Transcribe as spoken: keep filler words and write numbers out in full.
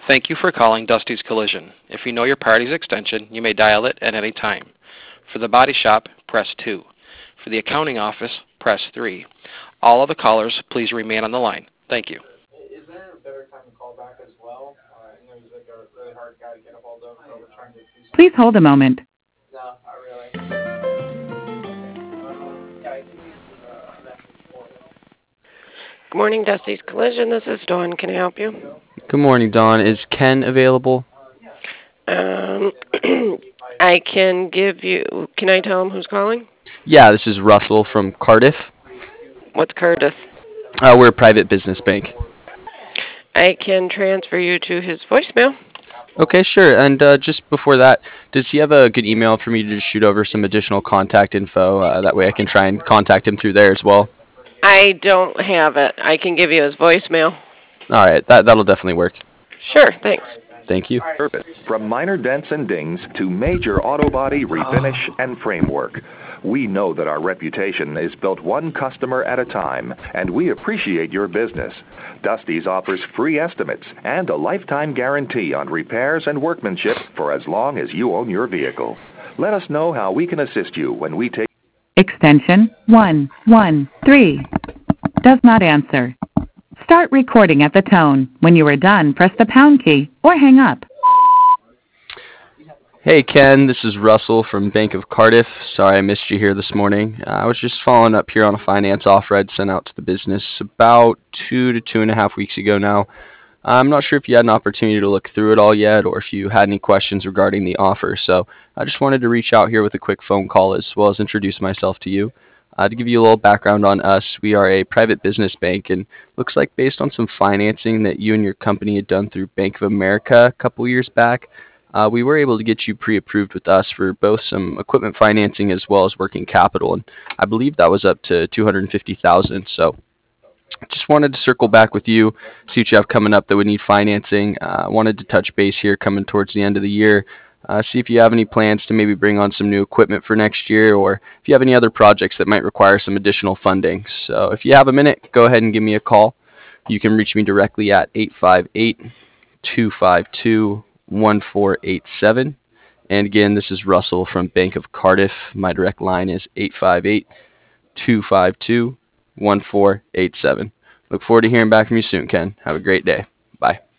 Thank you for calling Dusty's Collision. If you know your party's extension, you may dial it at any time. For the body shop, press two. For the accounting office, press three. All other callers, please remain on the line. Thank you. Is there a better time to call back as well? Uh, I know he's like a really hard guy to get a hold of, but we're trying to do something. Please hold a moment. No, not really. Okay. Um, yeah, I can answer the message for you. Good morning, Dusty's Collision. This is Dawn. Can I help you? Good morning, Dawn. Is Ken available? Um, I can give you. Can I tell him who's calling? Yeah, this is Russell from Cardiff. What's Curtis? Uh, we're a private business bank. I can transfer you to his voicemail. Okay, sure. And uh, just before that, does he have a good email for me to just shoot over some additional contact info? Uh, that way I can try and contact him through there as well. I don't have it. I can give you his voicemail. All right, that, that'll definitely work. Sure, thanks. Thank you. From minor dents and dings to major auto body refinish and framework, we know that our reputation is built one customer at a time, and we appreciate your business. Dusty's offers free estimates and a lifetime guarantee on repairs and workmanship for as long as you own your vehicle. Let us know how we can assist you when we take... Extension one one three. Does not answer. Start recording at the tone. When you are done, press the pound key or hang up. Hey, Ken, this is Russell from Bank of Cardiff. Sorry I missed you here this morning. Uh, I was just following up here on a finance offer I'd sent out to the business about two to two and a half weeks ago now. I'm not sure if you had an opportunity to look through it all yet or if you had any questions regarding the offer. So I just wanted to reach out here with a quick phone call as well as introduce myself to you. Uh, to give you a little background on us, we are a private business bank, and looks like based on some financing that you and your company had done through Bank of America a couple years back, uh, we were able to get you pre-approved with us for both some equipment financing as well as working capital, and I believe that was up to two hundred fifty thousand dollars. So just wanted to circle back with you, see what you have coming up that would need financing. I uh, wanted to touch base here coming towards the end of the year. Uh, see if you have any plans to maybe bring on some new equipment for next year, or if you have any other projects that might require some additional funding. So if you have a minute, go ahead and give me a call. You can reach me directly at eight five eight, two five two, one four eight seven. And again, this is Russell from Bank of Cardiff. My direct line is eight five eight, two five two, one four eight seven. Look forward to hearing back from you soon, Ken. Have a great day. Bye.